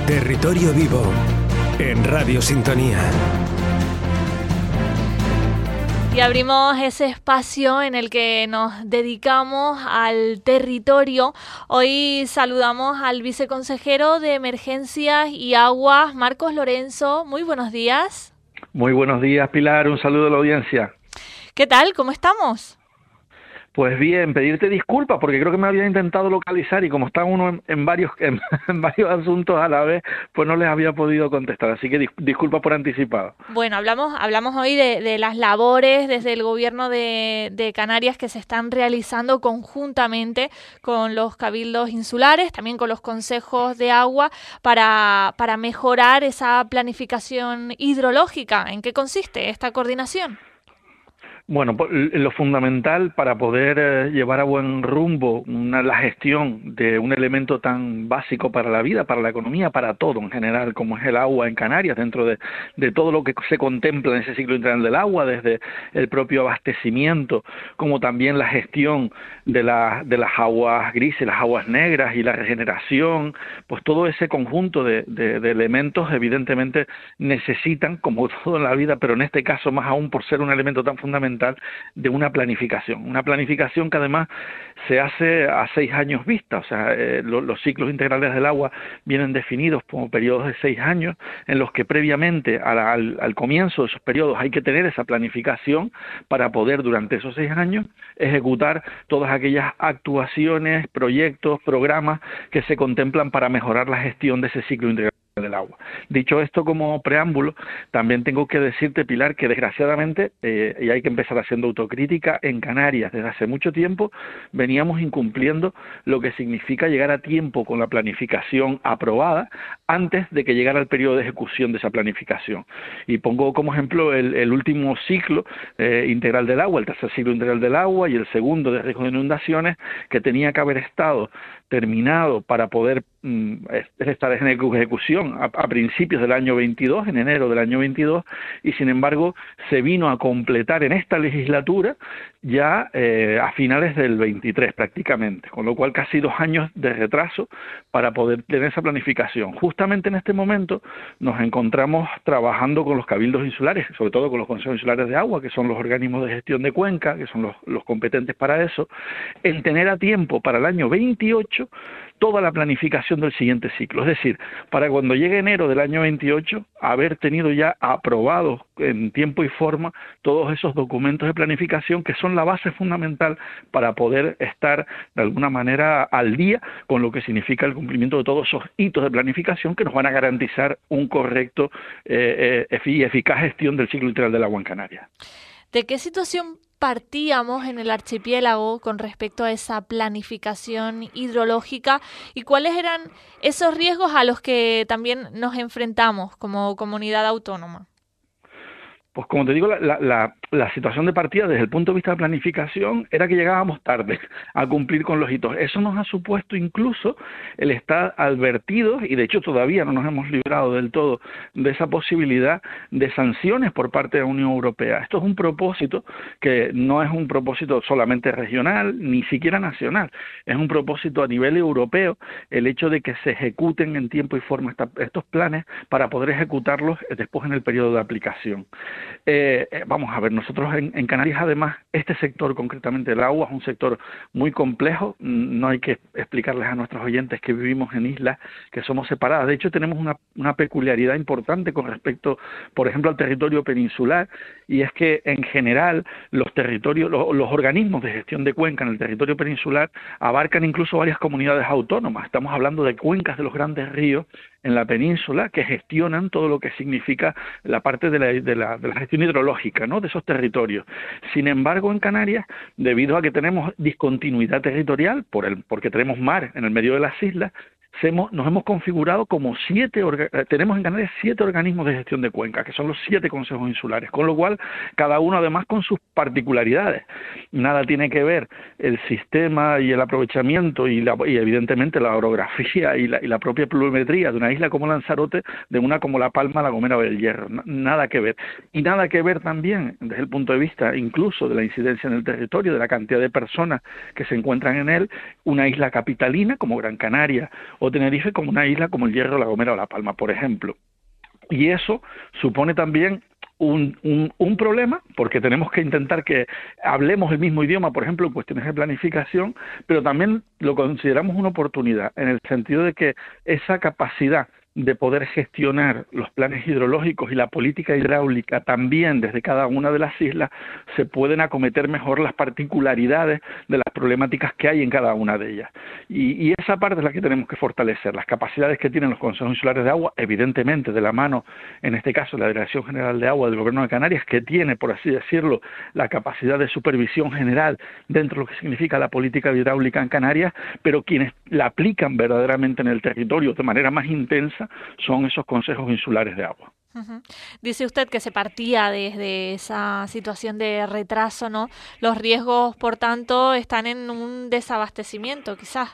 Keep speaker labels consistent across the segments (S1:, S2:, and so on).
S1: Territorio Vivo en Radio Sintonía.
S2: Y abrimos ese espacio en el que nos dedicamos al territorio. Hoy saludamos al viceconsejero de Emergencias y Aguas, Marcos Lorenzo. Muy buenos días.
S3: Muy buenos días, Pilar. Un saludo a la audiencia.
S2: ¿Qué tal? ¿Cómo estamos?
S3: Pues bien, pedirte disculpas porque creo que me había intentado localizar y como está uno en varios asuntos a la vez, pues no les había podido contestar, así que disculpa por anticipado.
S2: Bueno, hablamos hoy de las labores desde el gobierno de Canarias que se están realizando conjuntamente con los cabildos insulares, también con los consejos de agua para mejorar esa planificación hidrológica. ¿En qué consiste esta coordinación?
S3: Bueno, lo fundamental para poder llevar a buen rumbo la gestión de un elemento tan básico para la vida, para la economía, para todo en general, como es el agua en Canarias, dentro de todo lo que se contempla en ese ciclo integral del agua, desde el propio abastecimiento, como también la gestión de las aguas grises, las aguas negras y la regeneración, pues todo ese conjunto de elementos evidentemente necesitan, como todo en la vida, pero en este caso más aún por ser un elemento tan fundamental, de una planificación que además se hace a 6 años vista, o sea, los ciclos integrales del agua vienen definidos como periodos de 6 años en los que previamente al comienzo de esos periodos hay que tener esa planificación para poder durante esos 6 años ejecutar todas aquellas actuaciones, proyectos, programas que se contemplan para mejorar la gestión de ese ciclo integral del agua. Dicho esto como preámbulo, también tengo que decirte, Pilar, que desgraciadamente, y hay que empezar haciendo autocrítica, en Canarias desde hace mucho tiempo veníamos incumpliendo lo que significa llegar a tiempo con la planificación aprobada antes de que llegara el periodo de ejecución de esa planificación. Y pongo como ejemplo el último ciclo integral del agua, el tercer ciclo integral del agua y el segundo de riesgo de inundaciones, que tenía que haber estado terminado para poder estar en ejecución a principios del año 22, en enero del año 22, y sin embargo se vino a completar en esta legislatura ya a finales del 23 prácticamente, con lo cual casi 2 años de retraso para poder tener esa planificación. Justamente en este momento nos encontramos trabajando con los cabildos insulares, sobre todo con los consejos insulares de agua, que son los organismos de gestión de cuenca, que son los competentes para eso, en tener a tiempo para el año 28 toda la planificación del siguiente ciclo. Es decir, para cuando llegue enero del año 28, haber tenido ya aprobados en tiempo y forma todos esos documentos de planificación que son la base fundamental para poder estar de alguna manera al día con lo que significa el cumplimiento de todos esos hitos de planificación que nos van a garantizar un correcto y eficaz gestión del ciclo integral del agua en Canarias.
S2: ¿De qué situación partíamos en el archipiélago con respecto a esa planificación hidrológica y cuáles eran esos riesgos a los que también nos enfrentamos como comunidad autónoma?
S3: Pues como te digo, la situación de partida desde el punto de vista de planificación era que llegábamos tarde a cumplir con los hitos. Eso nos ha supuesto incluso el estar advertidos, y de hecho todavía no nos hemos librado del todo de esa posibilidad de sanciones por parte de la Unión Europea. Esto es un propósito que no es un propósito solamente regional, ni siquiera nacional, es un propósito a nivel europeo, el hecho de que se ejecuten en tiempo y forma estos planes para poder ejecutarlos después en el periodo de aplicación. Vamos a ver, nosotros en Canarias además, este sector concretamente el agua es un sector muy complejo, no hay que explicarles a nuestros oyentes que vivimos en islas que somos separadas, de hecho tenemos una peculiaridad importante con respecto, por ejemplo, al territorio peninsular, y es que en general los territorios, los organismos de gestión de cuenca en el territorio peninsular abarcan incluso varias comunidades autónomas, estamos hablando de cuencas de los grandes ríos en la península que gestionan todo lo que significa la parte de la gestión hidrológica, ¿no?, de esos territorios. Sin embargo, en Canarias, debido a que tenemos discontinuidad territorial, porque tenemos mar en el medio de las islas, nos hemos configurado como tenemos en Canarias 7 organismos de gestión de cuenca, que son los 7 consejos insulares, con lo cual cada uno además con sus particularidades. Nada tiene que ver el sistema y el aprovechamiento y evidentemente la orografía y la propia pluviometría de una isla como Lanzarote de una como La Palma, La Gomera o el Hierro. Nada que ver. Y nada que ver también desde el punto de vista incluso de la incidencia en el territorio, de la cantidad de personas que se encuentran en él, una isla capitalina como Gran Canaria o o Tenerife como una isla como el Hierro, La Gomera o La Palma, por ejemplo. Y eso supone también un problema, porque tenemos que intentar que hablemos el mismo idioma, por ejemplo, en cuestiones de planificación, pero también lo consideramos una oportunidad, en el sentido de que esa capacidad de poder gestionar los planes hidrológicos y la política hidráulica también desde cada una de las islas, se pueden acometer mejor las particularidades de las problemáticas que hay en cada una de ellas. Y esa parte es la que tenemos que fortalecer, las capacidades que tienen los consejos insulares de agua, evidentemente de la mano, en este caso, la Dirección General de Agua del Gobierno de Canarias, que tiene, por así decirlo, la capacidad de supervisión general dentro de lo que significa la política hidráulica en Canarias, pero quienes la aplican verdaderamente en el territorio de manera más intensa son esos consejos insulares de agua.
S2: Uh-huh. Dice usted que se partía desde esa situación de retraso, ¿no? Los riesgos, por tanto, están en un desabastecimiento, quizás.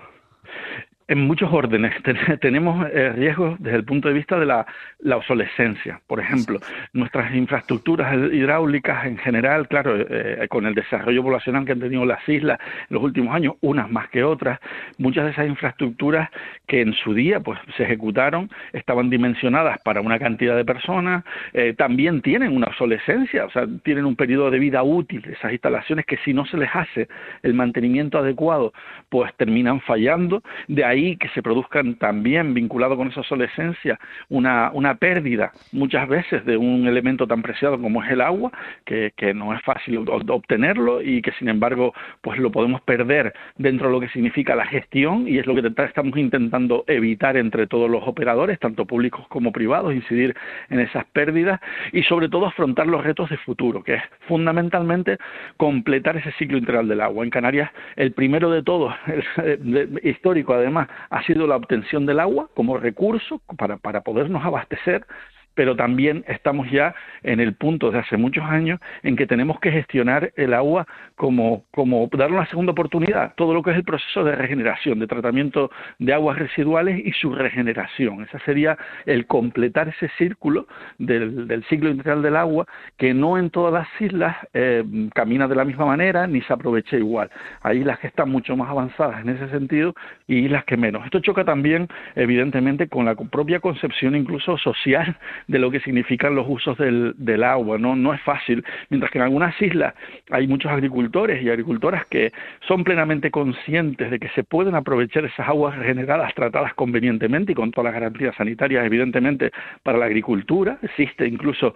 S3: En muchos órdenes tenemos riesgos desde el punto de vista de la obsolescencia. Por ejemplo, nuestras infraestructuras hidráulicas en general, claro, con el desarrollo poblacional que han tenido las islas en los últimos años, unas más que otras, muchas de esas infraestructuras que en su día pues se ejecutaron estaban dimensionadas para una cantidad de personas, también tienen una obsolescencia, o sea, tienen un periodo de vida útil, esas instalaciones que si no se les hace el mantenimiento adecuado, pues terminan fallando. De ahí que se produzcan también, vinculado con esa obsolescencia, una pérdida muchas veces de un elemento tan preciado como es el agua, que no es fácil obtenerlo y que sin embargo pues lo podemos perder dentro de lo que significa la gestión, y es lo que estamos intentando evitar entre todos los operadores, tanto públicos como privados, incidir en esas pérdidas y sobre todo afrontar los retos de futuro, que es fundamentalmente completar ese ciclo integral del agua. En Canarias el primero de todos, histórico además, ha sido la obtención del agua como recurso para podernos abastecer, pero también estamos ya en el punto de hace muchos años en que tenemos que gestionar el agua como darle una segunda oportunidad, todo lo que es el proceso de regeneración, de tratamiento de aguas residuales y su regeneración. Ese sería el completar ese círculo del ciclo integral del agua, que no en todas las islas camina de la misma manera ni se aprovecha igual. Hay islas que están mucho más avanzadas en ese sentido y islas que menos. Esto choca también, evidentemente, con la propia concepción incluso social de lo que significan los usos del agua, ¿no? No es fácil, mientras que en algunas islas hay muchos agricultores y agricultoras que son plenamente conscientes de que se pueden aprovechar esas aguas regeneradas, tratadas convenientemente y con todas las garantías sanitarias, evidentemente, para la agricultura. Existe incluso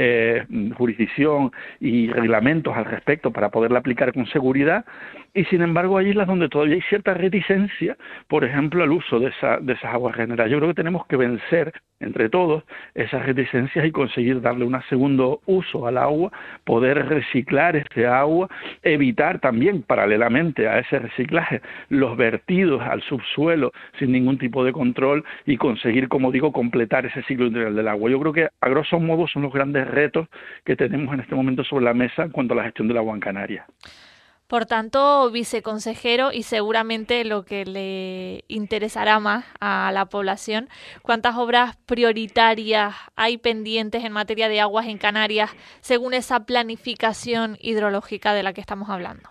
S3: jurisdicción y reglamentos al respecto para poderla aplicar con seguridad, y sin embargo hay islas donde todavía hay cierta reticencia, por ejemplo, al uso de esas aguas regeneradas. Yo creo que tenemos que vencer entre todos esas reticencias y conseguir darle un segundo uso al agua, poder reciclar este agua, evitar también paralelamente a ese reciclaje los vertidos al subsuelo sin ningún tipo de control y conseguir, como digo, completar ese ciclo integral del agua. Yo creo que a grosso modo son los grandes retos que tenemos en este momento sobre la mesa en cuanto a la gestión del agua en Canarias.
S2: Por tanto, viceconsejero, y seguramente lo que le interesará más a la población, ¿cuántas obras prioritarias hay pendientes en materia de aguas en Canarias según esa planificación hidrológica de la que estamos hablando?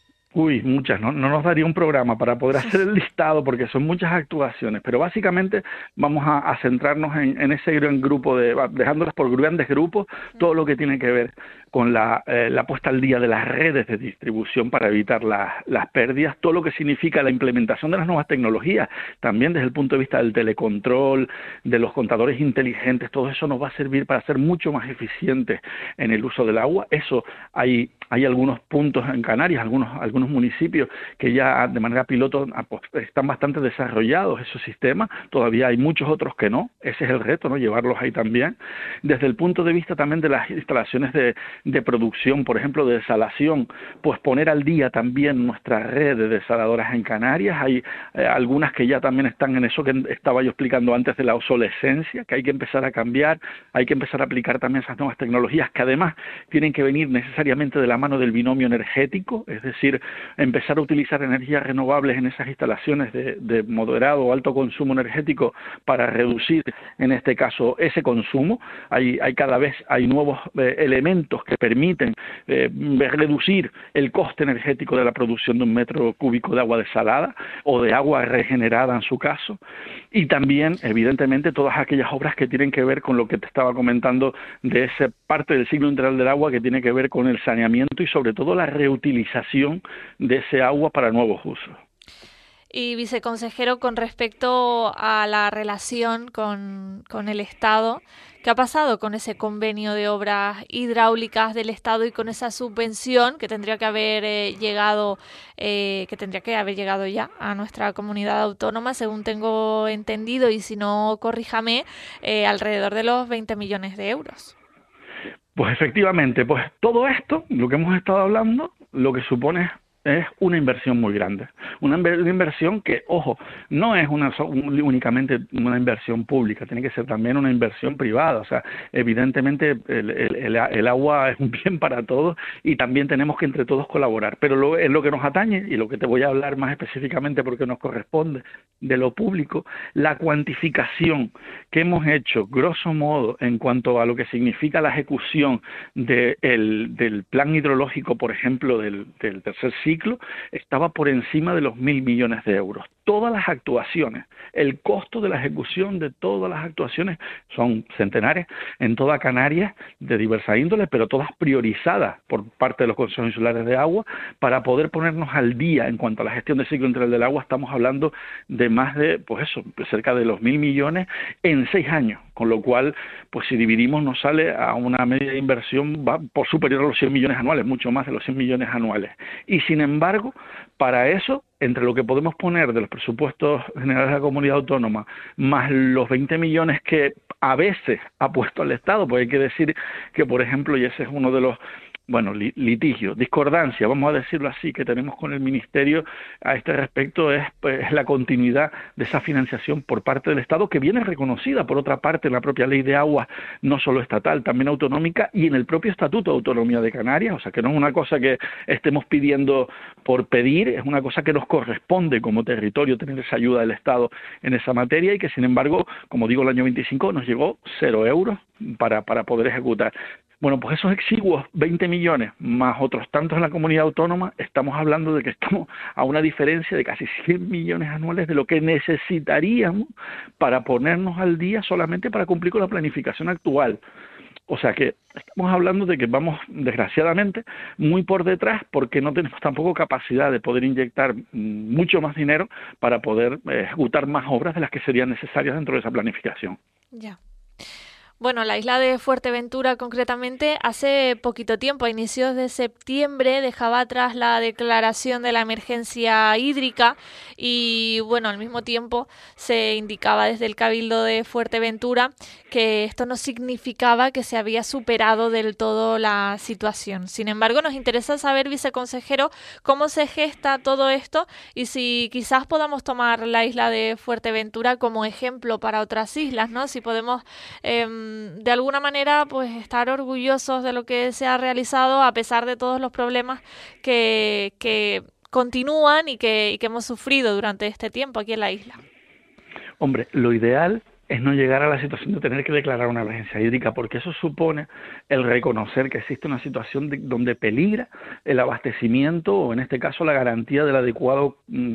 S3: Uy, muchas, no nos daría un programa para poder hacer el listado porque son muchas actuaciones, pero básicamente vamos a centrarnos en ese gran grupo, dejándolas por grandes grupos, todo lo que tiene que ver con la puesta al día de las redes de distribución para evitar las pérdidas, todo lo que significa la implementación de las nuevas tecnologías, también desde el punto de vista del telecontrol, de los contadores inteligentes, todo eso nos va a servir para ser mucho más eficientes en el uso del agua. Eso hay algunos puntos en Canarias, algunos municipios que ya de manera piloto están bastante desarrollados esos sistemas, todavía hay muchos otros que no, ese es el reto, ¿no? Llevarlos ahí también. Desde el punto de vista también de las instalaciones de producción, por ejemplo, de desalación, pues poner al día también nuestra red de desaladoras en Canarias. Hay algunas que ya también están en eso que estaba yo explicando antes de la obsolescencia, que hay que empezar a cambiar, hay que empezar a aplicar también esas nuevas tecnologías que además tienen que venir necesariamente de la mano del binomio energético, es decir, empezar a utilizar energías renovables en esas instalaciones de moderado o alto consumo energético para reducir, en este caso, ese consumo. Cada vez hay nuevos elementos que permiten reducir el coste energético de la producción de un metro cúbico de agua desalada o de agua regenerada en su caso, y también, evidentemente, todas aquellas obras que tienen que ver con lo que te estaba comentando de esa parte del ciclo integral del agua que tiene que ver con el saneamiento y sobre todo la reutilización de ese agua para nuevos usos.
S2: Y viceconsejero, con respecto a la relación con el Estado, ¿qué ha pasado con ese convenio de obras hidráulicas del Estado y con esa subvención que tendría que haber llegado ya a nuestra comunidad autónoma, según tengo entendido, y si no, corríjame, alrededor de los 20 millones de euros?
S3: Pues efectivamente, pues todo esto, lo que hemos estado hablando, lo que supone es una inversión muy grande. Una inversión que, ojo, no es únicamente una inversión pública, tiene que ser también una inversión privada. O sea, evidentemente el agua es un bien para todos y también tenemos que entre todos colaborar. Pero en lo que nos atañe, y lo que te voy a hablar más específicamente porque nos corresponde, de lo público, la cuantificación que hemos hecho, grosso modo, en cuanto a lo que significa la ejecución del plan hidrológico, por ejemplo, del tercer ciclo, estaba por encima de los 1.000 millones de euros. Todas las actuaciones, el costo de la ejecución de todas las actuaciones son centenares en toda Canarias, de diversa índole, pero todas priorizadas por parte de los consejos insulares de agua para poder ponernos al día en cuanto a la gestión del ciclo integral del agua. Estamos hablando de más de, pues eso, cerca de los 1.000 millones en 6 años, con lo cual, pues si dividimos nos sale a una media de inversión va por superior a los 100 millones anuales, mucho más de los 100 millones anuales. Y sin embargo, para eso, entre lo que podemos poner de los presupuestos generales de la comunidad autónoma, más los 20 millones que a veces ha puesto el Estado, pues hay que decir que, por ejemplo, y ese es uno de los litigio, discordancia, vamos a decirlo así, que tenemos con el Ministerio a este respecto es pues, la continuidad de esa financiación por parte del Estado, que viene reconocida, por otra parte, en la propia Ley de Aguas, no solo estatal, también autonómica, y en el propio Estatuto de Autonomía de Canarias. O sea, que no es una cosa que estemos pidiendo por pedir, es una cosa que nos corresponde como territorio tener esa ayuda del Estado en esa materia, y que, sin embargo, como digo, el año 25 nos llegó 0 euros para poder ejecutar. Bueno, pues esos exiguos 20 millones más otros tantos en la comunidad autónoma, estamos hablando de que estamos a una diferencia de casi 100 millones anuales de lo que necesitaríamos para ponernos al día solamente para cumplir con la planificación actual. O sea que estamos hablando de que vamos, desgraciadamente, muy por detrás porque no tenemos tampoco capacidad de poder inyectar mucho más dinero para poder ejecutar más obras de las que serían necesarias dentro de esa planificación.
S2: Ya. Bueno, la isla de Fuerteventura concretamente hace poquito tiempo, a inicios de septiembre, dejaba atrás la declaración de la emergencia hídrica y bueno, al mismo tiempo se indicaba desde el Cabildo de Fuerteventura que esto no significaba que se había superado del todo la situación. Sin embargo, nos interesa saber, viceconsejero, cómo se gesta todo esto y si quizás podamos tomar la isla de Fuerteventura como ejemplo para otras islas, ¿no? Si podemos de alguna manera pues estar orgullosos de lo que se ha realizado a pesar de todos los problemas que continúan y que hemos sufrido durante este tiempo aquí en la isla.
S3: Hombre, lo ideal es no llegar a la situación de tener que declarar una emergencia hídrica, porque eso supone el reconocer que existe una situación donde peligra el abastecimiento o, en este caso, la garantía de la adecuada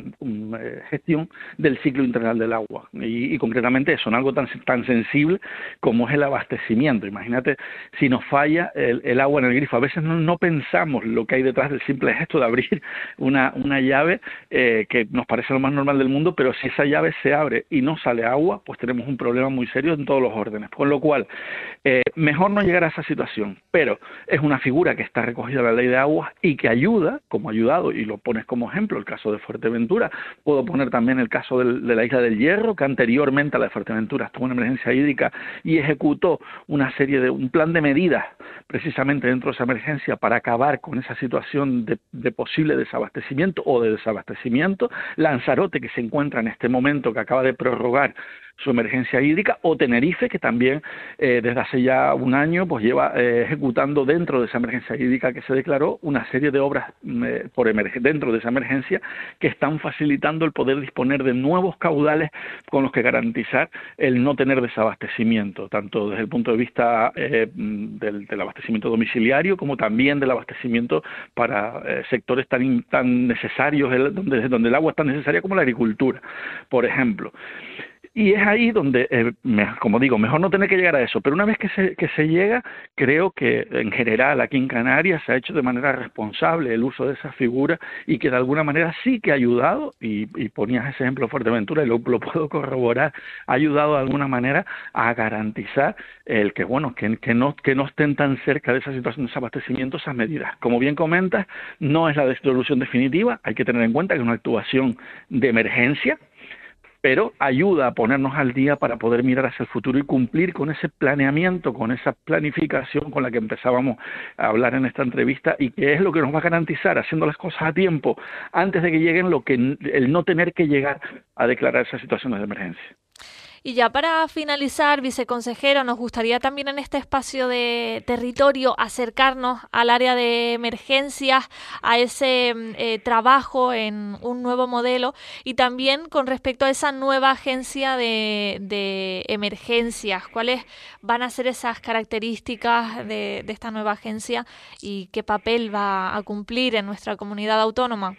S3: gestión del ciclo integral del agua. Y concretamente eso, en algo tan sensible como es el abastecimiento. Imagínate si nos falla el agua en el grifo. A veces no pensamos lo que hay detrás del simple gesto de abrir una llave que nos parece lo más normal del mundo, pero si esa llave se abre y no sale agua, pues tenemos un problema muy serio en todos los órdenes, con lo cual mejor no llegar a esa situación, pero es una figura que está recogida en la Ley de Aguas y que ayuda, como ha ayudado, y lo pones como ejemplo, el caso de Fuerteventura. Puedo poner también el caso de la isla del Hierro, que anteriormente a la de Fuerteventura estuvo en emergencia hídrica y ejecutó un plan de medidas precisamente dentro de esa emergencia para acabar con esa situación de posible desabastecimiento o de desabastecimiento. Lanzarote, que se encuentra en este momento, que acaba de prorrogar su emergencia hídrica, o Tenerife, que también desde hace ya un año pues lleva ejecutando dentro de esa emergencia hídrica que se declaró una serie de obras dentro de esa emergencia que están facilitando el poder disponer de nuevos caudales con los que garantizar el no tener desabastecimiento, tanto desde el punto de vista del abastecimiento domiciliario como también del abastecimiento para sectores tan necesarios, donde el agua es tan necesaria como la agricultura, por ejemplo. Y es ahí donde, como digo, mejor no tener que llegar a eso, pero una vez que se llega, creo que en general aquí en Canarias se ha hecho de manera responsable el uso de esa figura y que de alguna manera sí que ha ayudado, y ponías ese ejemplo de Fuerteventura y lo puedo corroborar, ha ayudado de alguna manera a garantizar el que, bueno, que no estén tan cerca de esa situación de desabastecimiento esas medidas. Como bien comentas, no es la solución definitiva, hay que tener en cuenta que es una actuación de emergencia, pero ayuda a ponernos al día para poder mirar hacia el futuro y cumplir con ese planeamiento, con esa planificación con la que empezábamos a hablar en esta entrevista, y que es lo que nos va a garantizar, haciendo las cosas a tiempo, antes de que lleguen, el no tener que llegar a declarar esas situaciones de emergencia.
S2: Y ya para finalizar, viceconsejero, nos gustaría también en este espacio de territorio acercarnos al área de emergencias, a ese trabajo en un nuevo modelo, y también con respecto a esa nueva agencia de emergencias. ¿Cuáles van a ser esas características de esta nueva agencia y qué papel va a cumplir en nuestra comunidad autónoma?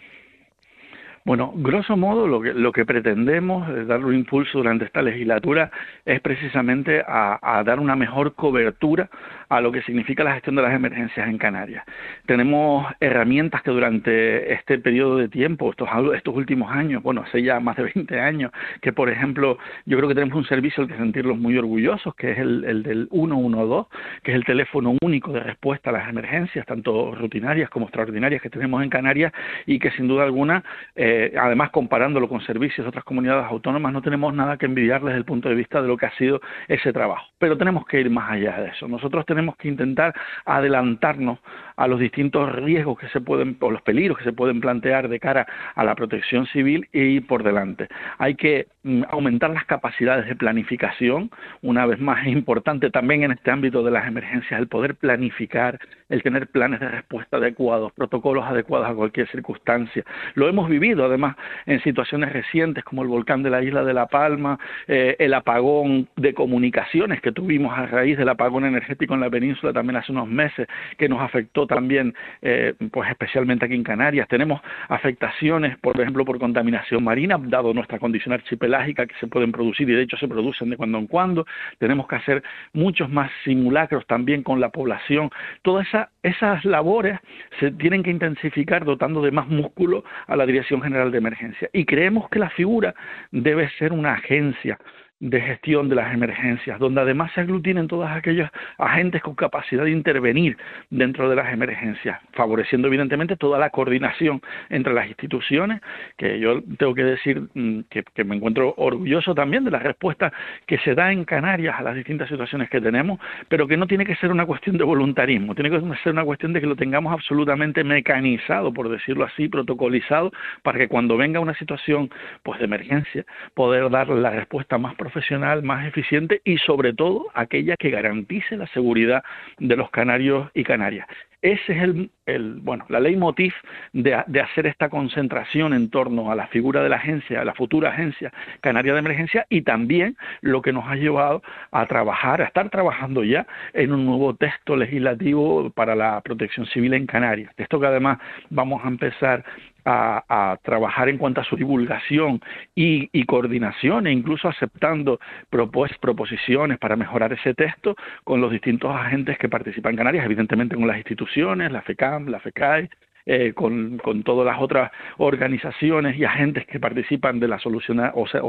S3: Bueno, grosso modo lo que pretendemos darle un impulso durante esta legislatura es precisamente a dar una mejor cobertura a lo que significa la gestión de las emergencias en Canarias. Tenemos herramientas que durante este periodo de tiempo, estos últimos años, bueno, hace ya más de 20 años, que por ejemplo yo creo que tenemos un servicio al que sentirnos muy orgullosos, que es el del 112, que es el teléfono único de respuesta a las emergencias, tanto rutinarias como extraordinarias, que tenemos en Canarias, y que sin duda alguna, además comparándolo con servicios de otras comunidades autónomas, no tenemos nada que envidiar desde el punto de vista de lo que ha sido ese trabajo. Pero tenemos que ir más allá de eso. Nosotros tenemos que intentar adelantarnos a los distintos riesgos o los peligros que se pueden plantear de cara a la protección civil e ir por delante. Hay que aumentar las capacidades de planificación. Una vez más, es importante también en este ámbito de las emergencias el poder planificar, el tener planes de respuesta adecuados, protocolos adecuados a cualquier circunstancia. Lo hemos vivido además en situaciones recientes como el volcán de la isla de La Palma, el apagón de comunicaciones que tuvimos a raíz del apagón energético en la península también hace unos meses, que nos afectó también, pues especialmente aquí en Canarias. Tenemos afectaciones, por ejemplo, por contaminación marina, dado nuestra condición archipelágica, que se pueden producir y de hecho se producen de cuando en cuando. Tenemos que hacer muchos más simulacros también con la población. Todas esas labores se tienen que intensificar dotando de más músculo a la Dirección General de Emergencia. Y creemos que la figura debe ser una agencia de gestión de las emergencias, donde además se aglutinen todos aquellos agentes con capacidad de intervenir dentro de las emergencias, favoreciendo evidentemente toda la coordinación entre las instituciones, que yo tengo que decir que me encuentro orgulloso también de la respuesta que se da en Canarias a las distintas situaciones que tenemos, pero que no tiene que ser una cuestión de voluntarismo, tiene que ser una cuestión de que lo tengamos absolutamente mecanizado, por decirlo así, protocolizado, para que cuando venga una situación pues de emergencia, poder darle la respuesta más profesional, más eficiente y sobre todo aquella que garantice la seguridad de los canarios y canarias. Ese es la leitmotiv de hacer esta concentración en torno a la figura de la agencia, a la futura agencia canaria de emergencia, y también lo que nos ha llevado a estar trabajando ya en un nuevo texto legislativo para la protección civil en Canarias. Texto que además vamos a empezar a trabajar en cuanto a su divulgación y coordinación, e incluso aceptando proposiciones para mejorar ese texto con los distintos agentes que participan en Canarias, evidentemente con las instituciones, la FECAM, la FECAE, con todas las otras organizaciones y agentes que participan de la solución,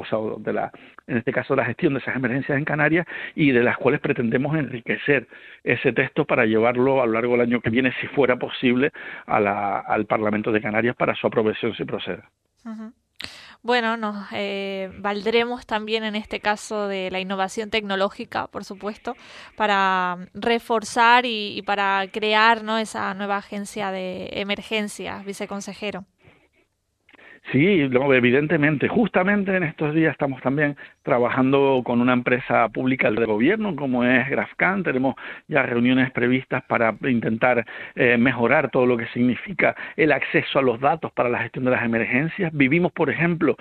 S3: en este caso la gestión de esas emergencias en Canarias, y de las cuales pretendemos enriquecer ese texto para llevarlo a lo largo del año que viene, si fuera posible, al Parlamento de Canarias para su aprobación si proceda.
S2: Uh-huh. Bueno, nos valdremos también en este caso de la innovación tecnológica, por supuesto, para reforzar y para crear, ¿no?, esa nueva agencia de emergencias, viceconsejero.
S3: Sí, no, evidentemente. Justamente en estos días estamos también trabajando con una empresa pública del gobierno como es Grafcan. Tenemos ya reuniones previstas para intentar mejorar todo lo que significa el acceso a los datos para la gestión de las emergencias. Vivimos, por ejemplo,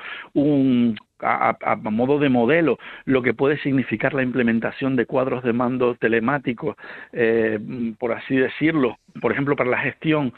S3: a modo de modelo lo que puede significar la implementación de cuadros de mando telemáticos, por así decirlo, por ejemplo, para la gestión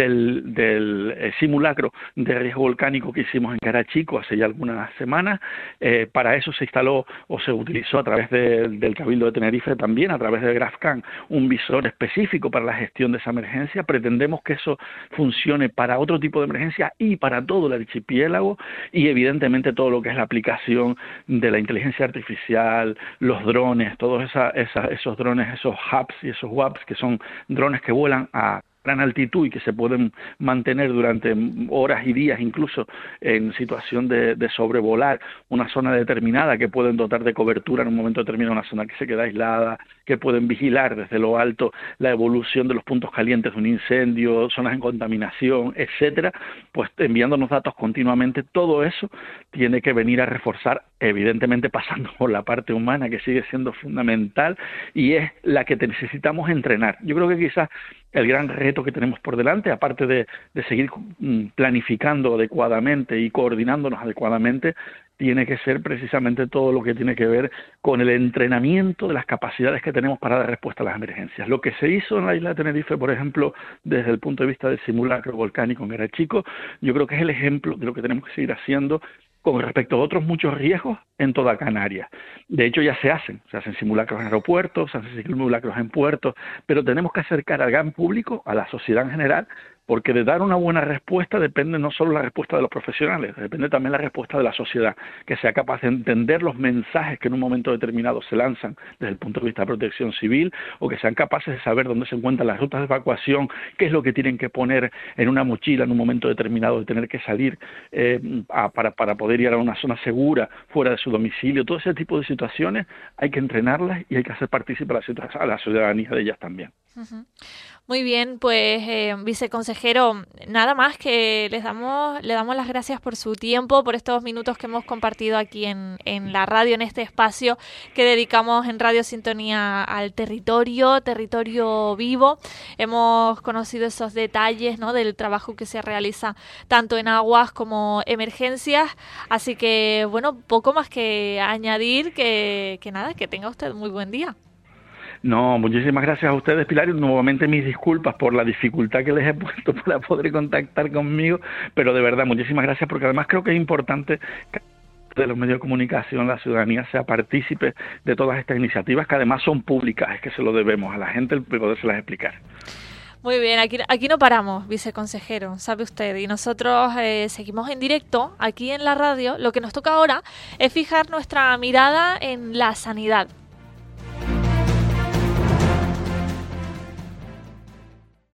S3: del simulacro de riesgo volcánico que hicimos en Carachico hace ya algunas semanas. Para eso se instaló o se utilizó a través del Cabildo de Tenerife también, a través de Grafcan, un visor específico para la gestión de esa emergencia. Pretendemos que eso funcione para otro tipo de emergencia y para todo el archipiélago, y evidentemente todo lo que es la aplicación de la inteligencia artificial, los drones, todos esos drones, esos hubs y esos WAPs, que son drones que vuelan a gran altitud y que se pueden mantener durante horas y días, incluso en situación de sobrevolar una zona determinada, que pueden dotar de cobertura en un momento determinado una zona que se queda aislada, que pueden vigilar desde lo alto la evolución de los puntos calientes de un incendio, zonas en contaminación, etcétera, pues enviándonos datos continuamente. Todo eso tiene que venir a reforzar, evidentemente pasando por la parte humana, que sigue siendo fundamental y es la que necesitamos entrenar. Yo creo que quizás el gran reto que tenemos por delante, aparte de seguir planificando adecuadamente y coordinándonos adecuadamente, tiene que ser precisamente todo lo que tiene que ver con el entrenamiento de las capacidades que tenemos para dar respuesta a las emergencias. Lo que se hizo en la isla de Tenerife, por ejemplo, desde el punto de vista del simulacro volcánico en Carachico, yo creo que es el ejemplo de lo que tenemos que seguir haciendo con respecto a otros muchos riesgos en toda Canarias. De hecho, ya se hacen simulacros en aeropuertos, se hacen simulacros en puertos, pero tenemos que acercar al gran público, a la sociedad en general, porque de dar una buena respuesta depende no solo la respuesta de los profesionales, depende también la respuesta de la sociedad, que sea capaz de entender los mensajes que en un momento determinado se lanzan desde el punto de vista de protección civil, o que sean capaces de saber dónde se encuentran las rutas de evacuación, qué es lo que tienen que poner en una mochila en un momento determinado de tener que salir para poder ir a una zona segura fuera de su domicilio. Todo ese tipo de situaciones hay que entrenarlas y hay que hacer partícipe a la ciudadanía de ellas también.
S2: Uh-huh. Muy bien, pues viceconsejero, nada más que le damos las gracias por su tiempo, por estos minutos que hemos compartido aquí en la radio, en este espacio que dedicamos en Radio Sintonía al territorio vivo. Hemos conocido esos detalles, ¿no?, del trabajo que se realiza tanto en aguas como emergencias, así que bueno, poco más que añadir, que nada, que tenga usted muy buen día.
S3: No, muchísimas gracias a ustedes, Pilar, y nuevamente mis disculpas por la dificultad que les he puesto para poder contactar conmigo, pero de verdad, muchísimas gracias, porque además creo que es importante que de los medios de comunicación la ciudadanía sea partícipe de todas estas iniciativas, que además son públicas, es que se lo debemos a la gente el podérselas explicar.
S2: Muy bien, aquí no paramos, viceconsejero, sabe usted, y nosotros seguimos en directo aquí en la radio. Lo que nos toca ahora es fijar nuestra mirada en la sanidad.